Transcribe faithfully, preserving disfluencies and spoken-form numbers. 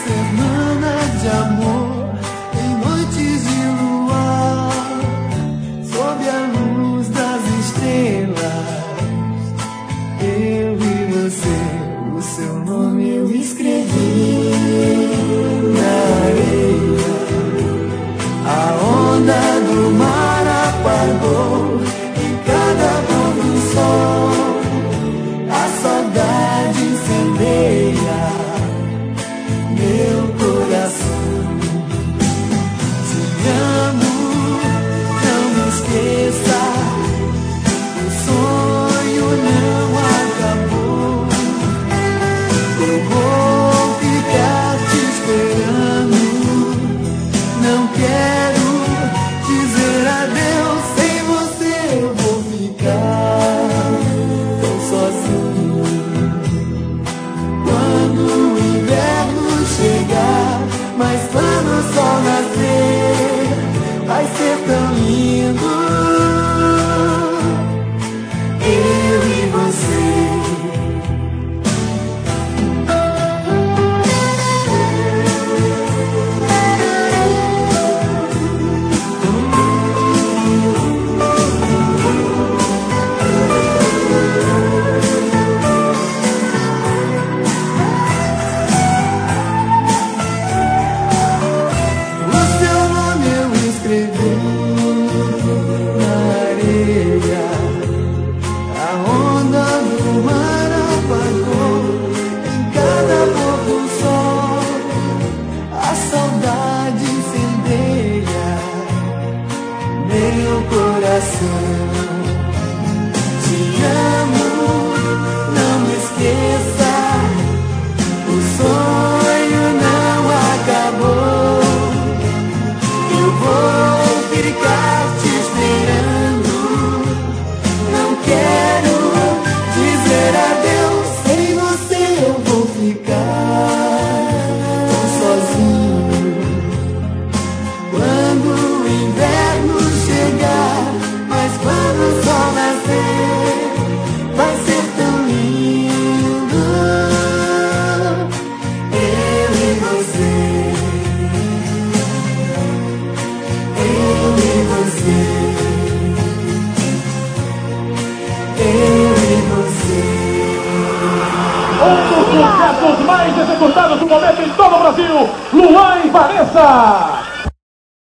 semana de amor, em noites de luar, sob a luz das estrelas, eu e você, o seu nome eu escrevi na areia. A onda do mar apagou em cada pôr do sol, a saudade incendeia meu coração. Te amo, não me esqueça, o sonho não acabou. Eu vou ficar te esperando, não quero dizer adeus. Sem você eu vou ficar tão sozinho. Quando o inverno chegar, mas quando o sol nascer, vai ser tão lindo, eu e você. Meu coração, te amo, não me esqueça, o sonho não acabou. Eu vou ficar te esperando, não quero dizer adeus. Sem você eu vou ficar tão sozinho. Quando o inverno chegar, mas quando o sol nascer, vai ser tão lindo, eu e você, eu e você, eu e você. Um dos sucessos mais executados do momento em todo o Brasil, Luan e Vanessa.